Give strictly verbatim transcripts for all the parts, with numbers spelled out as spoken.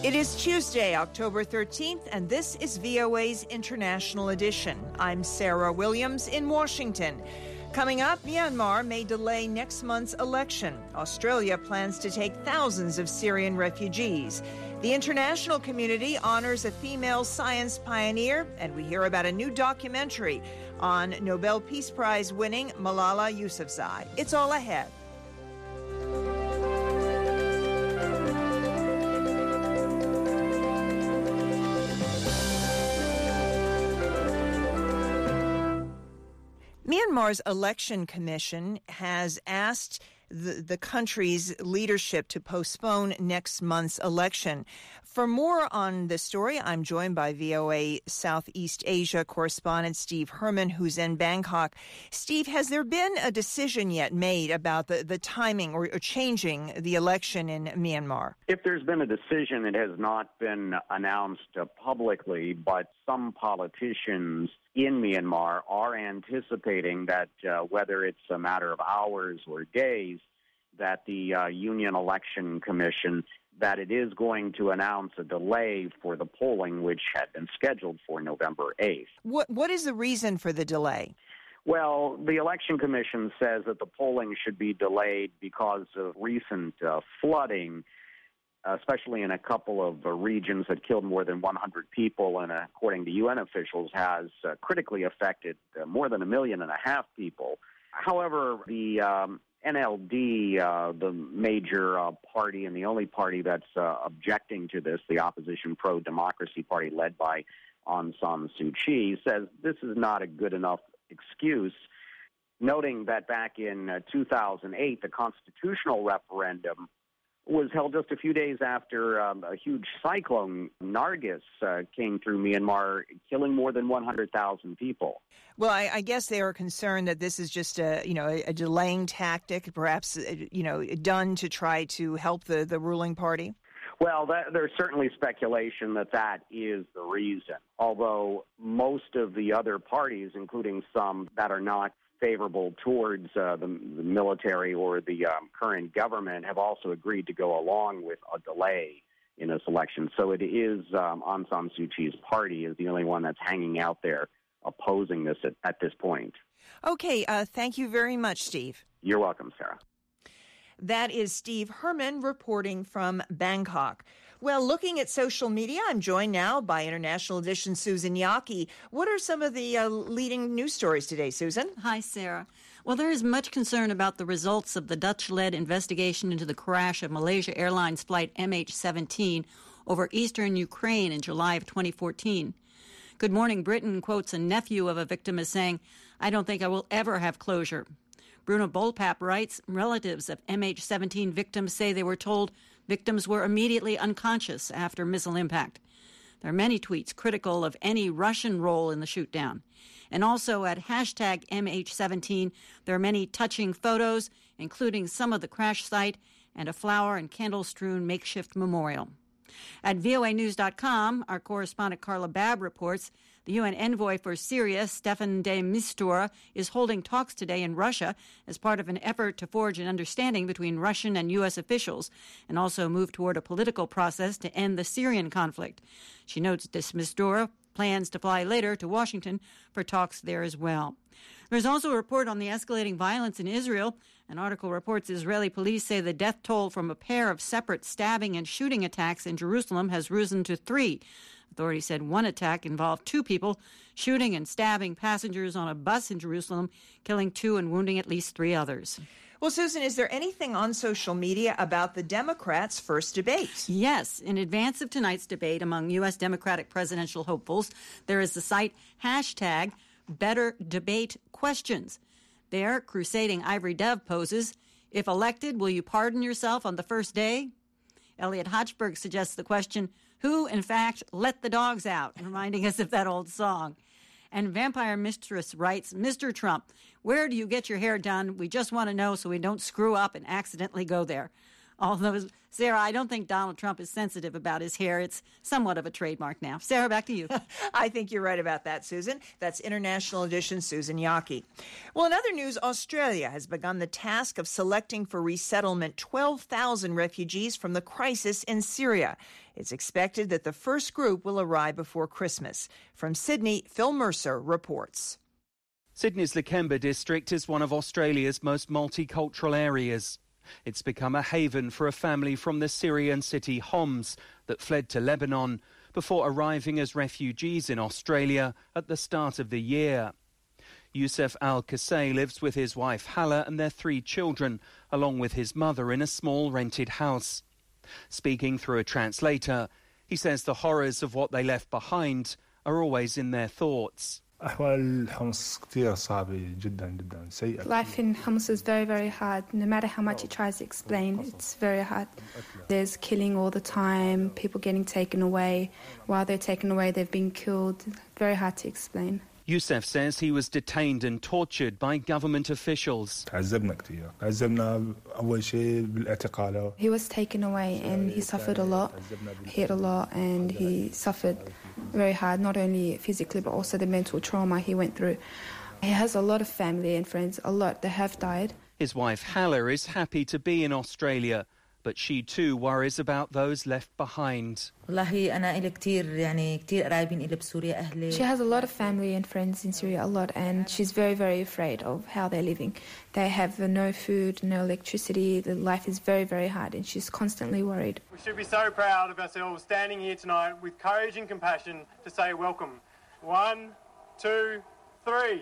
It is Tuesday, October thirteenth, and this is V O A's International Edition. I'm Sarah Williams in Washington. Coming up, Myanmar may delay next month's election. Australia plans to take thousands of Syrian refugees. The international community honors a female science pioneer, and we hear about a new documentary on Nobel Peace Prize winning Malala Yousafzai. It's all ahead. Myanmar's election commission has asked the, the country's leadership to postpone next month's election. For more on this story, I'm joined by V O A Southeast Asia correspondent Steve Herman, who's in Bangkok. Steve, has there been a decision yet made about the, the timing or, or changing the election in Myanmar? If there's been a decision, it has not been announced uh, publicly, but some politicians in Myanmar are anticipating that uh, whether it's a matter of hours or days, that the uh, Union Election Commission, that it is going to announce a delay for the polling, which had been scheduled for November eighth. What What is the reason for the delay? Well, the Election Commission says that the polling should be delayed because of recent uh, flooding, especially in a couple of uh, regions that killed more than one hundred people, and uh, according to U N officials, has uh, critically affected uh, more than a million and a half people. However, the um, N L D, uh, the major uh, party and the only party that's uh, objecting to this, the opposition pro-democracy party led by Aung San Suu Kyi, says this is not a good enough excuse, noting that back in uh, two thousand eight, the constitutional referendum was held just a few days after um, a huge cyclone, Nargis, uh, came through Myanmar, killing more than one hundred thousand people. Well, I, I guess they are concerned that this is just a, you know, a, a delaying tactic, perhaps, you know, done to try to help the, the ruling party. Well, that, there's certainly speculation that that is the reason, although most of the other parties, including some that are not favorable towards uh, the, the military or the um, current government, have also agreed to go along with a delay in this election. So it is um, Aung San Suu Kyi's party is the only one that's hanging out there opposing this at, at this point. Okay, uh, thank you very much, Steve. You're welcome, Sarah. That is Steve Herman reporting from Bangkok. Well, looking at social media, I'm joined now by International Edition Susan Yaki. What are some of the uh, leading news stories today, Susan? Hi, Sarah. Well, there is much concern about the results of the Dutch-led investigation into the crash of Malaysia Airlines flight M H seventeen over eastern Ukraine in July of twenty fourteen. Good Morning Britain quotes a nephew of a victim as saying, "I don't think I will ever have closure." Bruno Bolpap writes, relatives of M H seventeen victims say they were told victims were immediately unconscious after missile impact. There are many tweets critical of any Russian role in the shootdown. And also at hashtag M H seventeen, there are many touching photos, including some of the crash site and a flower and candle-strewn makeshift memorial. At V O A news dot com, our correspondent Carla Babb reports the U N envoy for Syria, Stefan de Mistura, is holding talks today in Russia as part of an effort to forge an understanding between Russian and U S officials and also move toward a political process to end the Syrian conflict. She notes de Mistura plans to fly later to Washington for talks there as well. There's also a report on the escalating violence in Israel. An article reports Israeli police say the death toll from a pair of separate stabbing and shooting attacks in Jerusalem has risen to three. Authorities said one attack involved two people shooting and stabbing passengers on a bus in Jerusalem, killing two and wounding at least three others. Well, Susan, is there anything on social media about the Democrats' first debate? Yes. In advance of tonight's debate among U S Democratic presidential hopefuls, there is the site hashtag Better Debate Questions. There, crusading Ivory Dove poses, "If elected, will you pardon yourself on the first day?" Elliot Hochberg suggests the question, "Who, in fact, let the dogs out?" reminding us of that old song. And Vampire Mistress writes, "Mister Trump, where do you get your hair done? We just want to know so we don't screw up and accidentally go there." Although, Sarah, I don't think Donald Trump is sensitive about his hair. It's somewhat of a trademark now. Sarah, back to you. I think you're right about that, Susan. That's International Edition Susan Yaki. Well, in other news, Australia has begun the task of selecting for resettlement twelve thousand refugees from the crisis in Syria. It's expected that the first group will arrive before Christmas. From Sydney, Phil Mercer reports. Sydney's Lakemba district is one of Australia's most multicultural areas. It's become a haven for a family from the Syrian city Homs that fled to Lebanon before arriving as refugees in Australia at the start of the year. Youssef Al-Qasay lives with his wife Hala and their three children, along with his mother in a small rented house. Speaking through a translator, he says the horrors of what they left behind are always in their thoughts. Life in Homs is very, very hard. No matter how much it tries to explain, it's very hard. There's killing all the time, people getting taken away. While they're taken away, they've been killed. Very hard to explain. Youssef says he was detained and tortured by government officials. He was taken away and he suffered a lot, hit a lot, and he suffered very hard, not only physically but also the mental trauma he went through. He has a lot of family and friends, a lot that have died. His wife Hala is happy to be in Australia, but she too worries about those left behind. She has a lot of family and friends in Syria, a lot, and she's very, very afraid of how they're living. They have no food, no electricity, the life is very, very hard, and she's constantly worried. We should be so proud of ourselves standing here tonight with courage and compassion to say welcome. One, two, three.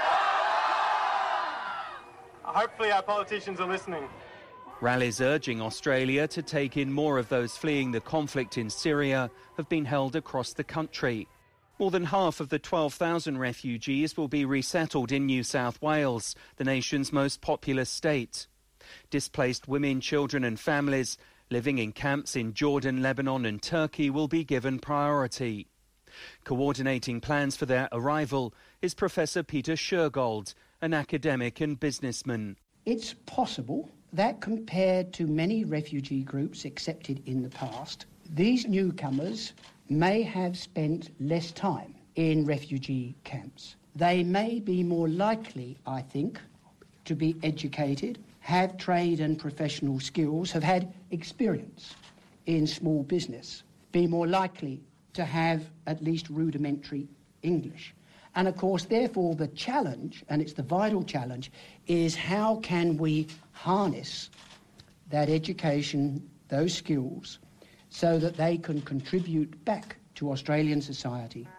Hopefully our politicians are listening. Rallies urging Australia to take in more of those fleeing the conflict in Syria have been held across the country. More than half of the twelve thousand refugees will be resettled in New South Wales, the nation's most populous state. Displaced women, children and families living in camps in Jordan, Lebanon and Turkey will be given priority. Coordinating plans for their arrival is Professor Peter Shergold, an academic and businessman. It's possible that compared to many refugee groups accepted in the past, these newcomers may have spent less time in refugee camps. They may be more likely, I think, to be educated, have trade and professional skills, have had experience in small business, be more likely to have at least rudimentary English. And of course, therefore, the challenge, and it's the vital challenge, is how can we harness that education, those skills, so that they can contribute back to Australian society.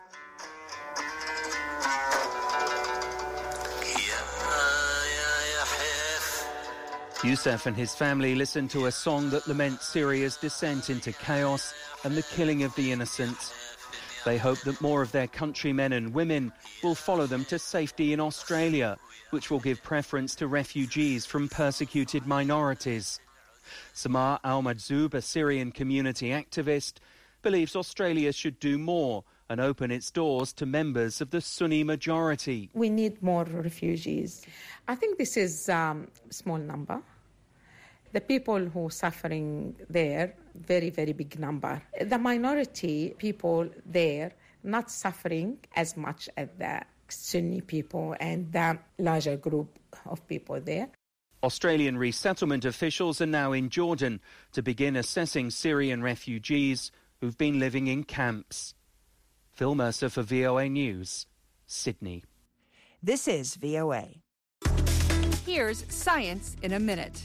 Youssef and his family listen to a song that laments Syria's descent into chaos and the killing of the innocent. They hope that more of their countrymen and women will follow them to safety in Australia, which will give preference to refugees from persecuted minorities. Samar Al-Majzoub, a Syrian community activist, believes Australia should do more and open its doors to members of the Sunni majority. We need more refugees. I think this is a um, small number. The people who are suffering there, very, very big number. The minority people there not suffering as much as the Sunni people and the larger group of people there. Australian resettlement officials are now in Jordan to begin assessing Syrian refugees who've been living in camps. Phil Mercer for V O A News, Sydney. This is V O A. Here's Science in a Minute.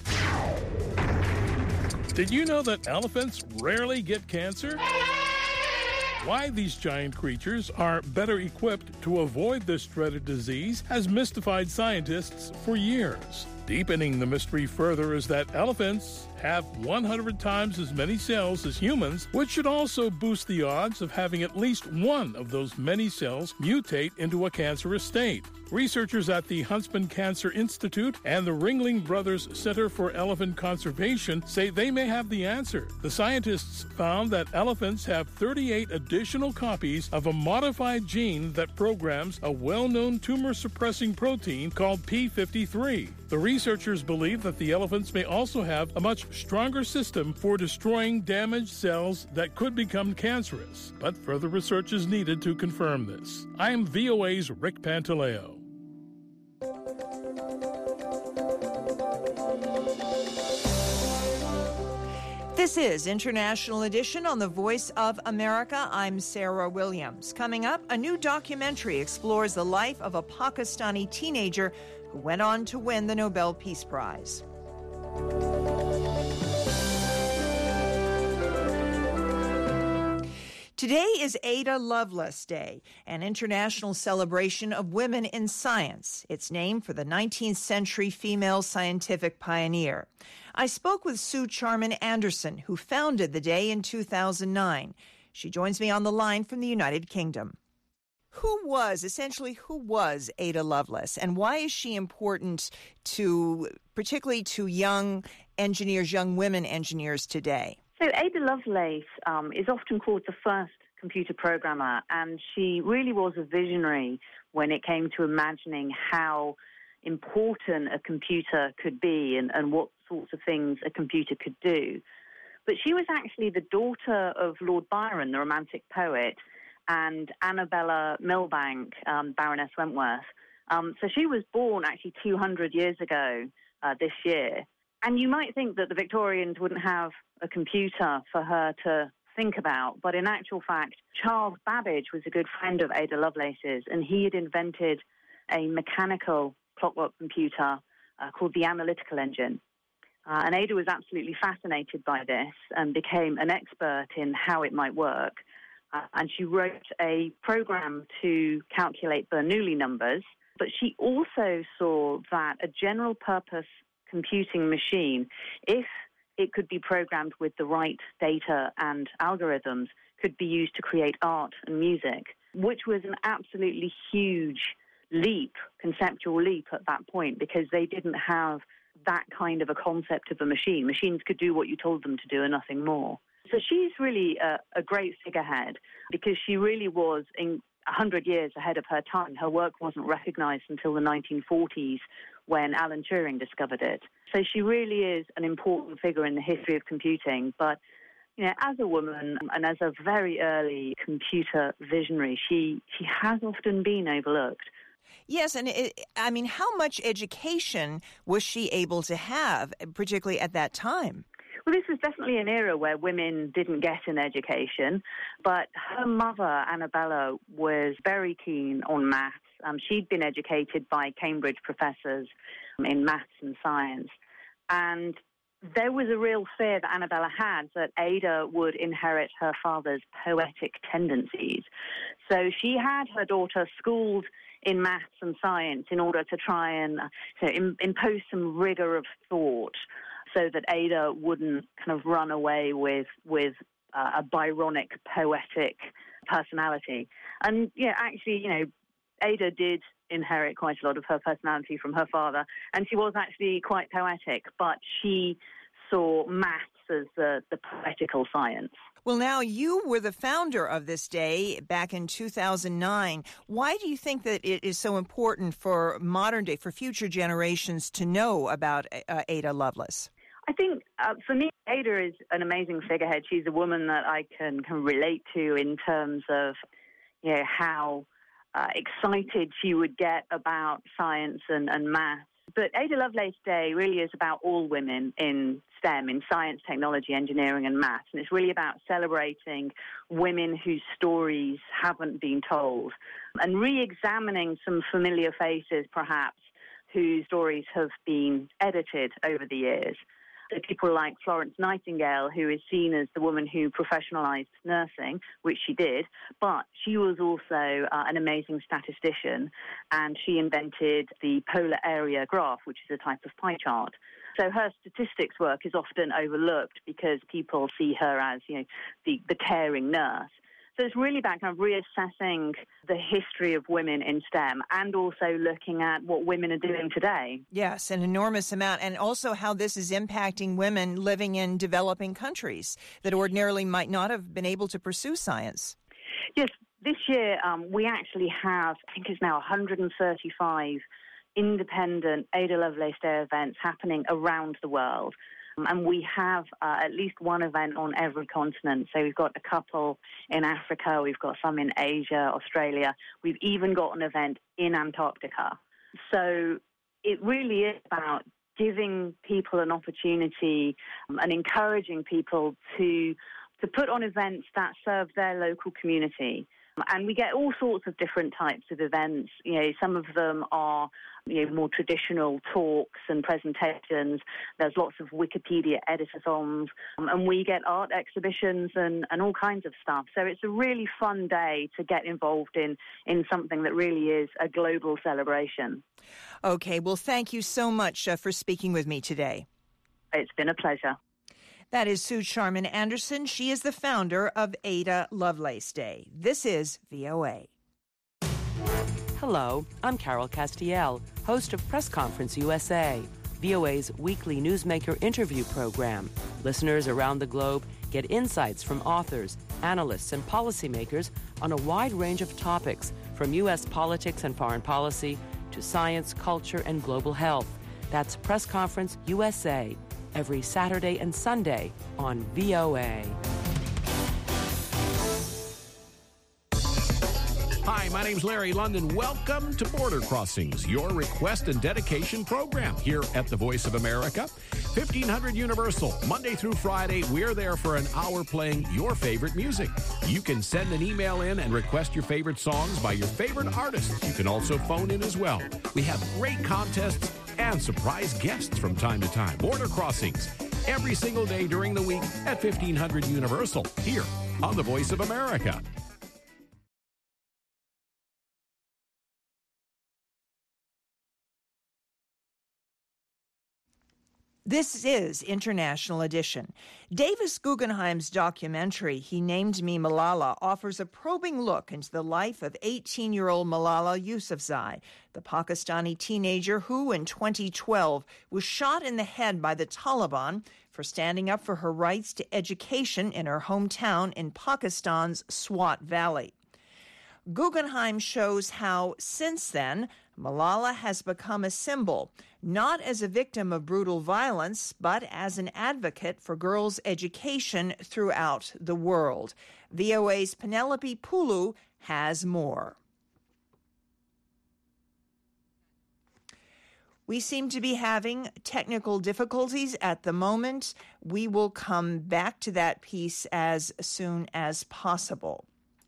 Did you know that elephants rarely get cancer? Why these giant creatures are better equipped to avoid this dreaded disease has mystified scientists for years. Deepening the mystery further is that elephants have one hundred times as many cells as humans, which should also boost the odds of having at least one of those many cells mutate into a cancerous state. Researchers at the Huntsman Cancer Institute and the Ringling Brothers Center for Elephant Conservation say they may have the answer. The scientists found that elephants have thirty-eight additional copies of a modified gene that programs a well-known tumor-suppressing protein called P fifty-three. The researchers believe that the elephants may also have a much stronger system for destroying damaged cells that could become cancerous, but further research is needed to confirm this. I'm V O A's Rick Pantaleo. This is International Edition on the Voice of America. I'm Sarah Williams. Coming up, a new documentary explores the life of a Pakistani teenager who went on to win the Nobel Peace Prize. Today is Ada Lovelace Day, an international celebration of women in science. It's named for the nineteenth century female scientific pioneer. I spoke with Sue Charman Anderson, who founded the day in two thousand nine. She joins me on the line from the United Kingdom. Who was, essentially, who was Ada Lovelace, and why is she important to, particularly to young engineers, young women engineers today? So Ada Lovelace um, is often called the first computer programmer, and she really was a visionary when it came to imagining how important a computer could be and, and what sorts of things a computer could do. But she was actually the daughter of Lord Byron, the Romantic poet, and Annabella Milbank, um, Baroness Wentworth. Um, so she was born actually two hundred years ago uh, this year. And you might think that the Victorians wouldn't have a computer for her to think about, but in actual fact, Charles Babbage was a good friend of Ada Lovelace's, and he had invented a mechanical clockwork computer uh, called the analytical engine. Uh, and Ada was absolutely fascinated by this and became an expert in how it might work. Uh, and she wrote a program to calculate Bernoulli numbers, but she also saw that a general-purpose computing machine, if it could be programmed with the right data and algorithms, could be used to create art and music, which was an absolutely huge leap, conceptual leap at that point, because they didn't have that kind of a concept of a machine. Machines could do what you told them to do and nothing more. So she's really a, a great figurehead because she really was in one hundred years ahead of her time. Her work wasn't recognized until the nineteen forties when Alan Turing discovered it. So she really is an important figure in the history of computing. But, you know, as a woman and as a very early computer visionary, she, she has often been overlooked. Yes, and it, I mean, how much education was she able to have, particularly at that time? Well, this was definitely an era where women didn't get an education, but her mother, Annabella, was very keen on maths. Um, she'd been educated by Cambridge professors in maths and science, and there was a real fear that Annabella had that Ada would inherit her father's poetic tendencies. So she had her daughter schooled in maths and science in order to try and you know, im- impose some rigor of thought so that Ada wouldn't kind of run away with with uh, a Byronic, poetic personality. And, yeah, actually, you know, Ada did inherit quite a lot of her personality from her father, and she was actually quite poetic, but she saw maths as the, the poetical science. Well, now, you were the founder of this day back in two thousand nine. Why do you think that it is so important for modern day, for future generations to know about uh, Ada Lovelace? I think, uh, for me, Ada is an amazing figurehead. She's a woman that I can, can relate to in terms of, you know, how uh, excited she would get about science and, and maths. But Ada Lovelace Day really is about all women in STEM, in science, technology, engineering, and maths. And it's really about celebrating women whose stories haven't been told and re-examining some familiar faces, perhaps, whose stories have been edited over the years. So people like Florence Nightingale, who is seen as the woman who professionalized nursing, which she did, but she was also uh, an amazing statistician, and she invented the polar area graph, which is a type of pie chart. So her statistics work is often overlooked because people see her as, you know, the, the caring nurse. So it's really about kind of reassessing the history of women in STEM and also looking at what women are doing today. Yes, an enormous amount, and also how this is impacting women living in developing countries that ordinarily might not have been able to pursue science. Yes, this year um, we actually have, I think it's now one hundred thirty-five independent Ada Lovelace Day events happening around the world. And we have uh, at least one event on every continent. So we've got a couple in Africa, we've got some in Asia, Australia. We've even got an event in Antarctica. So it really is about giving people an opportunity um, and encouraging people to to put on events that serve their local community. And we get all sorts of different types of events. You know, some of them are, you know, more traditional talks and presentations. There's lots of Wikipedia editathons, um, and we get art exhibitions and, and all kinds of stuff. So it's a really fun day to get involved in, in something that really is a global celebration. Okay, well, thank you so much uh, for speaking with me today. It's been a pleasure. That is Sue Sharman Anderson. She is the founder of Ada Lovelace Day. This is V O A. Hello, I'm Carol Castiel, host of Press Conference U S A, V O A's weekly newsmaker interview program. Listeners around the globe get insights from authors, analysts, and policymakers on a wide range of topics, from U S politics and foreign policy to science, culture, and global health. That's Press Conference U S A, every Saturday and Sunday on V O A. Hi, my name's Larry London. Welcome to Border Crossings, your request and dedication program here at the Voice of America. fifteen hundred Universal, Monday through Friday, we're there for an hour playing your favorite music. You can send an email in and request your favorite songs by your favorite artists. You can also phone in as well. We have great contests and surprise guests from time to time. Border Crossings, every single day during the week at fifteen hundred Universal, here on the Voice of America. This is International Edition. Davis Guggenheim's documentary, He Named Me Malala, offers a probing look into the life of eighteen-year-old Malala Yousafzai, the Pakistani teenager who, in twenty twelve, was shot in the head by the Taliban for standing up for her rights to education in her hometown in Pakistan's Swat Valley. Guggenheim shows how, since then, Malala has become a symbol, not as a victim of brutal violence, but as an advocate for girls' education throughout the world. V O A's Penelope Pulu has more. We seem to be having technical difficulties at the moment. We will come back to that piece as soon as possible.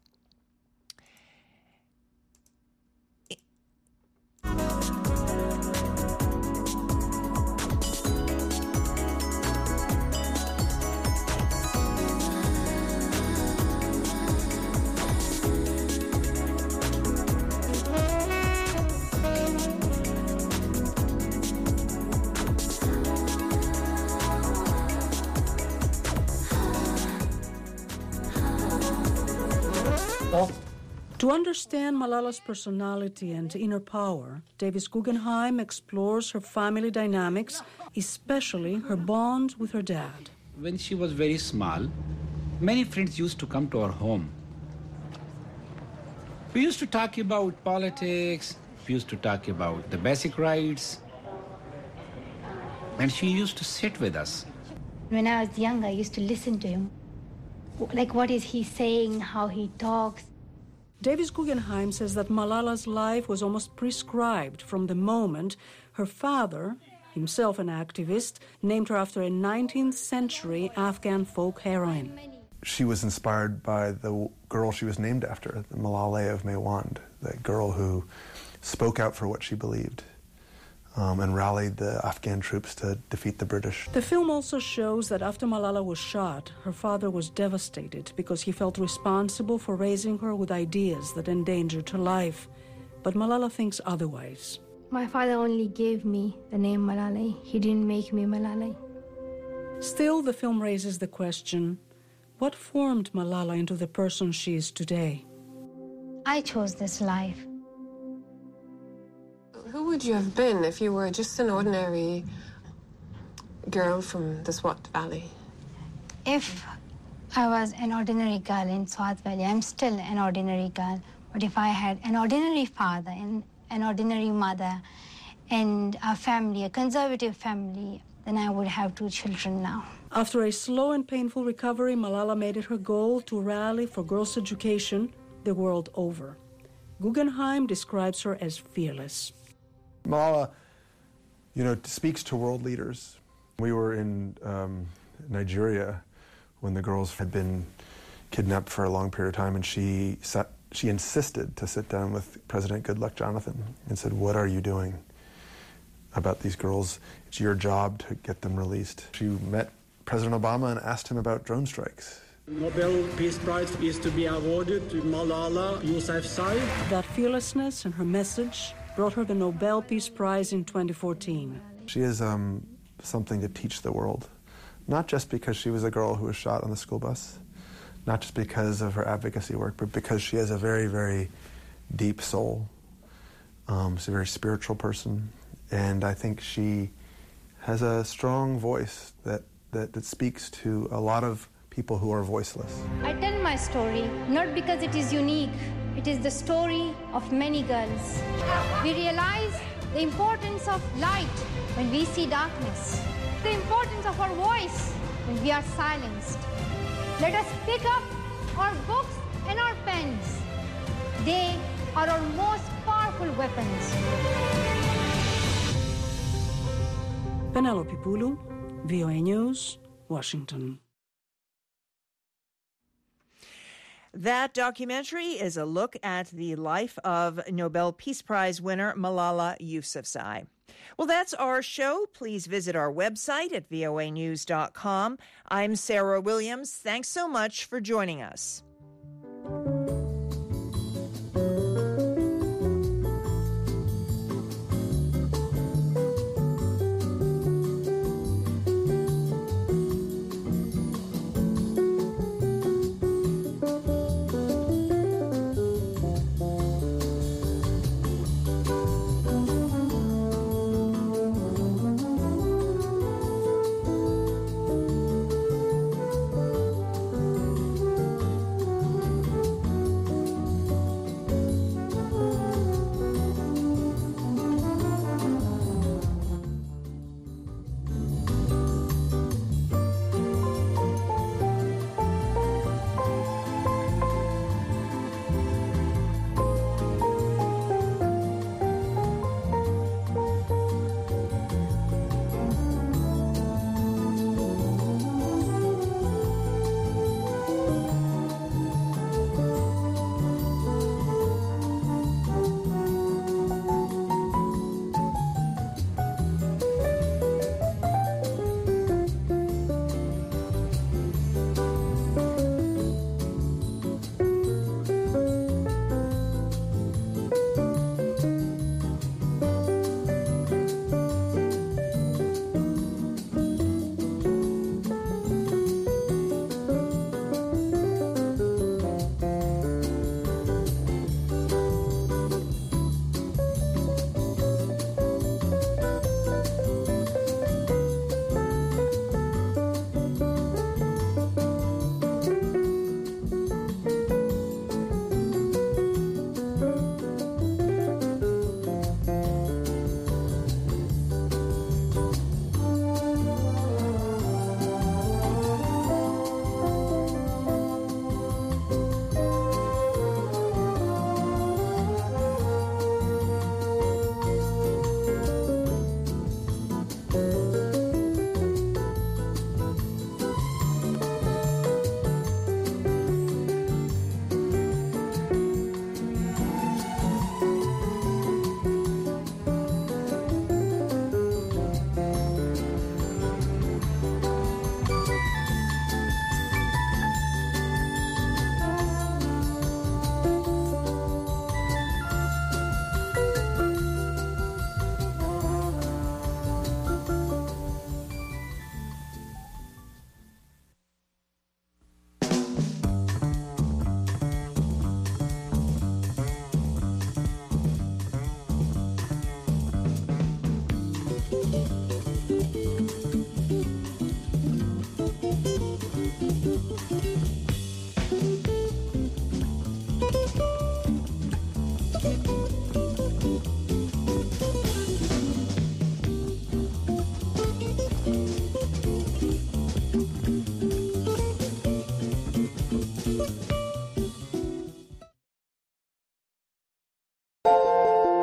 To understand Malala's personality and inner power, Davis Guggenheim explores her family dynamics, especially her bond with her dad. When she was very small, many friends used to come to our home. We used to talk about politics, we used to talk about the basic rights, and she used to sit with us. When I was young, I used to listen to him. Like, what is he saying, how he talks. Davis Guggenheim says that Malala's life was almost prescribed from the moment her father, himself an activist, named her after a nineteenth century Afghan folk heroine. She was inspired by the girl she was named after, the Malala of Maiwand, the girl who spoke out for what she believed um, and rallied the Afghan troops to defeat the British. The film also shows that after Malala was shot, her father was devastated because he felt responsible for raising her with ideas that endangered her life. But Malala thinks otherwise. My father only gave me the name Malala. He didn't make me Malala. Still, the film raises the question, what formed Malala into the person she is today? I chose this life. Who would you have been if you were just an ordinary girl from the Swat Valley? If I was an ordinary girl in Swat Valley, I'm still an ordinary girl. But if I had an ordinary father and an ordinary mother and a family, a conservative family, then I would have two children now. After a slow and painful recovery, Malala made it her goal to rally for girls' education the world over. Guggenheim describes her as fearless. Malala, you know, speaks to world leaders. We were in um, Nigeria when the girls had been kidnapped for a long period of time, and she sat, she insisted to sit down with President Goodluck Jonathan and said, "What are you doing about these girls? It's your job to get them released." She met President Obama and asked him about drone strikes. Nobel Peace Prize is to be awarded to Malala Yousafzai. That fearlessness and her message brought her the Nobel Peace Prize in twenty fourteen. She is um, something to teach the world, not just because she was a girl who was shot on the school bus, not just because of her advocacy work, but because she has a very, very deep soul. Um, she's a very spiritual person, and I think she has a strong voice that, that, that speaks to a lot of people who are voiceless. I tell my story not because it is unique, it is the story of many girls. We realize the importance of light when we see darkness, the importance of our voice when we are silenced. Let us pick up our books and our pens. They are our most powerful weapons. Penelope Pulu, V O A News, Washington. That documentary is a look at the life of Nobel Peace Prize winner Malala Yousafzai. Well, that's our show. Please visit our website at voa news dot com. I'm Sarah Williams. Thanks so much for joining us.